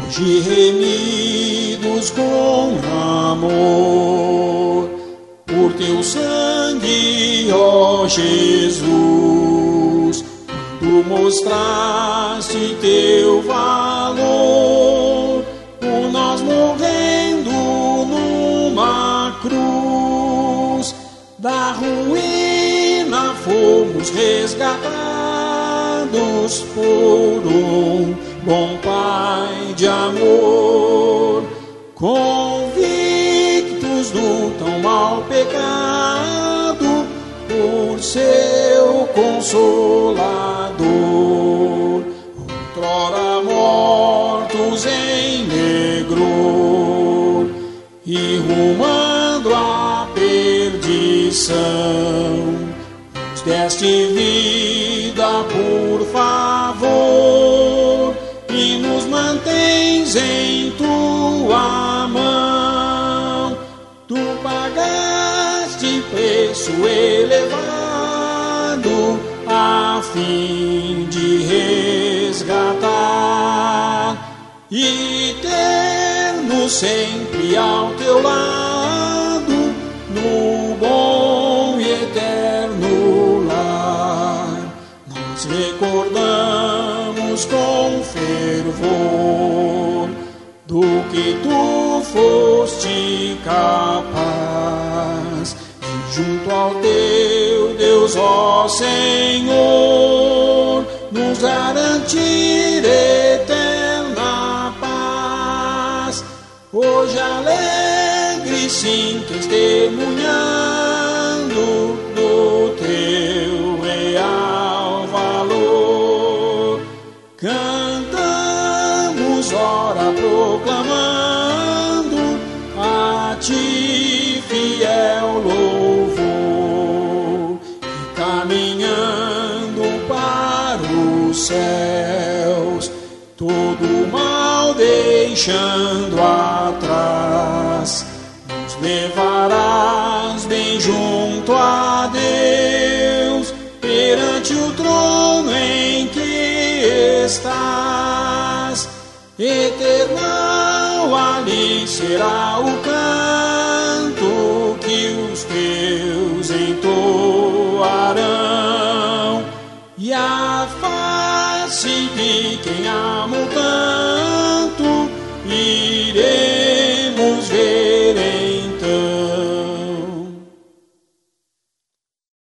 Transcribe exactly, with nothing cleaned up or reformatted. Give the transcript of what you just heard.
hoje remidos com amor, por teu sangue, ó Jesus, tu mostraste teu valor, por nós morrendo numa cruz, da ruína fomos resgatados por um bom Pai de amor, convictos do tão mau pecado, por seu Consolador, outrora mortos em negror e rumando à perdição, nos deste vida por favor e nos mantens em tua mão. Tu pagaste preço elevado a fim de resgatar e ter-nos sempre ao teu lado, no bom e eterno lar. Nós recordamos com fervor do que tu foste capaz, e junto ao teu Deus, ó Senhor, nos garantir eterna paz. Hoje alegre sim testemunhando do teu real valor, cantamos ora proclamando a ti fiel louvor, e caminhando para os céus, todo mal deixando atrás, nos levarás bem junto a Deus, perante o trono em que estás. Eternal ali será o canto que os teus entoarão, e a face de quem amou tanto irá